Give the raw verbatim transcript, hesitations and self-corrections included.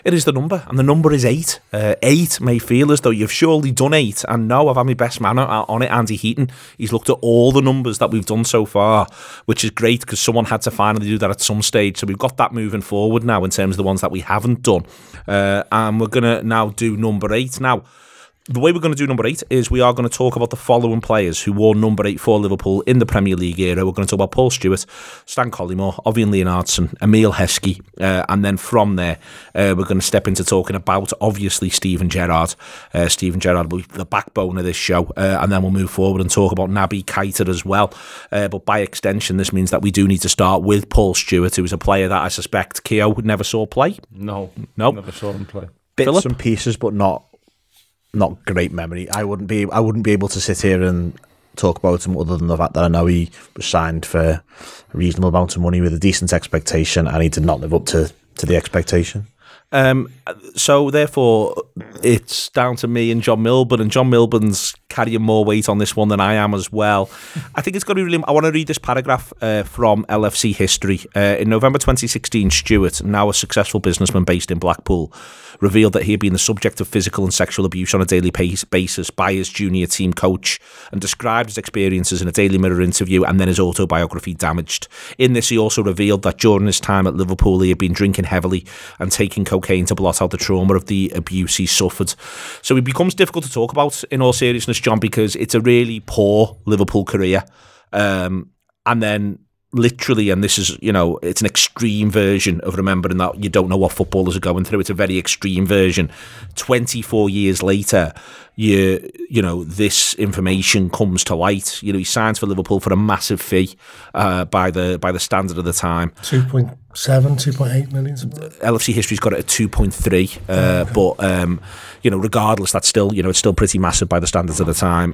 It is the number, and the number is eight. Uh, eight may feel as though you've surely done eight, and no, I've had my best man on it, Andy Heaton. He's looked at all the numbers that we've done so far, which is great because someone had to finally do that at some stage. So we've got that moving forward now in terms of the ones that we haven't done. Uh, and we're going to now do number eight. Now, the way we're going to do number eight is we are going to talk about the following players who wore number eight for Liverpool in the Premier League era. We're going to talk about Paul Stewart, Stan Collymore, Ovian Leonardson, Emile Heskey, uh, and then from there uh, we're going to step into talking about, obviously, Steven Gerrard. Uh, Steven Gerrard will be the backbone of this show, uh, and then we'll move forward and talk about Naby Keita as well. Uh, but by extension, this means that we do need to start with Paul Stewart, who is a player that I suspect Keogh never saw play. No, no, never saw him play. Bits Philip? and pieces, but not. Not great memory. I wouldn't be. I wouldn't be able to sit here and talk about him other than the fact that I know he was signed for a reasonable amount of money with a decent expectation, and he did not live up to, to the expectation. Um, so therefore, it's down to me and John Milburn, and John Milburn's carrying more weight on this one than I am as well. I think it's got to be really. I want to read this paragraph uh, from L F C history. Uh, in November twenty sixteen, Stewart, now a successful businessman based in Blackpool, revealed that he had been the subject of physical and sexual abuse on a daily basis by his junior team coach, and described his experiences in a Daily Mirror interview and then his autobiography, Damaged. In this, he also revealed that during his time at Liverpool, he had been drinking heavily and taking cocaine to blot out the trauma of the abuse he suffered. So it becomes difficult to talk about, in all seriousness, John, because it's a really poor Liverpool career. Um, and then literally, and this is, you know, it's an extreme version of remembering that you don't know what footballers are going through. It's a very extreme version. twenty-four years later, you you know, this information comes to light. You know, he signs for Liverpool for a massive fee uh, by the by the standard of the time. two point seven, two point eight million. Something. L F C history's got it at two point three, uh, okay. but um, you know, regardless, that's still, you know, it's still pretty massive by the standards of the time.